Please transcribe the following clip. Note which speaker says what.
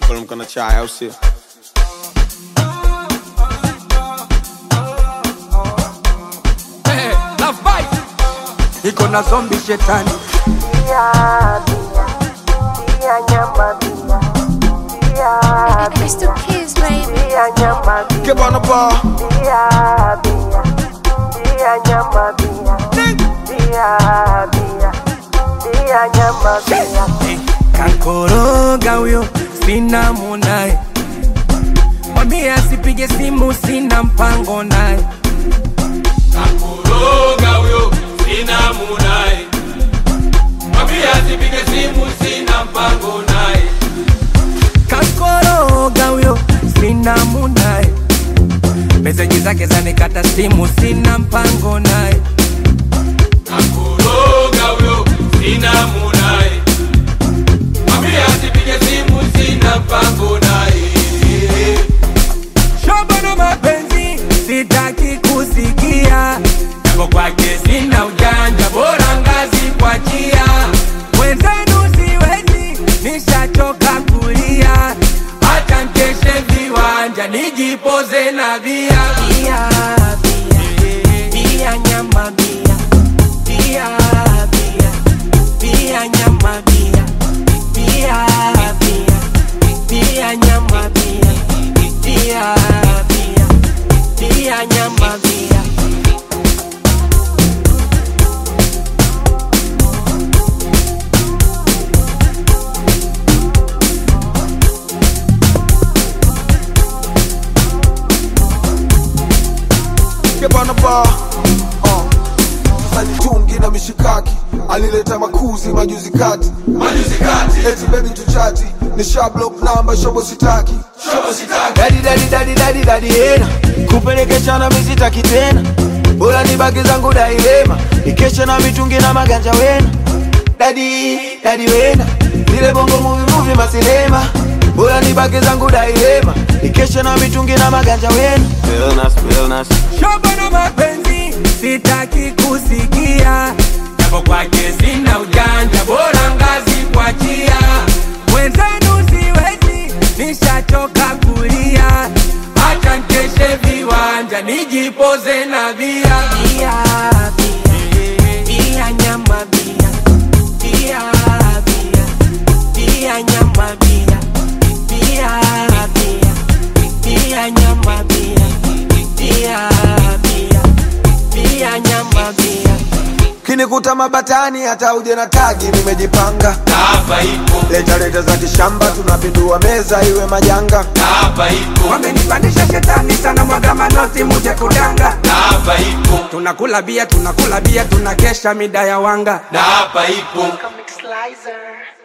Speaker 1: Walam kana chai au sio?
Speaker 2: La fight iko na zombie shetani.
Speaker 3: Crystal Kids, baby.
Speaker 1: Keep on the ball.
Speaker 2: Kankoroga huyo sina munaye, mwambie asipige simu, sina mpango naye.
Speaker 4: Kankoroga huyo sina munaye, mwambie asipige simu, sina mpango naye.
Speaker 2: Kankoroga huyo sina munaye, meseji zake zanikata simu, sina mpango naye.
Speaker 4: Kankoroga huyo sina munaye, mwambie asipige simu, sina mpango naye.
Speaker 2: Shobo na mapenzi sitaki kusikia, yako kwake sina ujanja, bora ngazi kwa chia. Wenzenu siwezi, nishachoka kulia, hata nkeshe viwanja nijipoze na bia. Bia, bia, bia nyama bia, bia, bia, bia nyama bia, bia, bia, bia nyama bia, bia, bia, bia nyama bia.
Speaker 1: Keep on the ball. Sasa nitungi na mishikaki, alileta makuzi majuzi kati. Eti baby tuchati, nisha block number, shobo sitaki. Daddy hena, kupelekesha na misitaki tena. Bora nibaki zangu dailema, nikesha na mitungi na maganja wena. Daddy wena, zile bongo movie masinema. Bora nibaki zangu dailema, nikesha na mitungi na maganja wena. Realness.
Speaker 2: Shobo na mapenzi sitaki kusikia, yako kwake sina ujanja, bora ngazi kwa chia. Wenzenu siwezi, nishachoka kulia, hata nkeshe viwanja nijipoze na bia. Bia, bia, bia nyama bia, bia, bia, bia nyama bia, bia, bia, bia nyama bia, bia, bia, bia nyama bia.
Speaker 1: Kinikuta mabatani hata uje na tagi, nimejipanga.
Speaker 4: Hapa ipo,
Speaker 1: Leta za kishamba, tunapindua meza iwe majanga.
Speaker 4: hapa ipo,
Speaker 2: Wamenipandisha shetani sana, mwaga manoti muje kudanga.
Speaker 4: hapa ipo,
Speaker 2: Tunakula bia, tunakesha mida ya wanga.
Speaker 4: hapa ipo.
Speaker 3: Comic Slicer.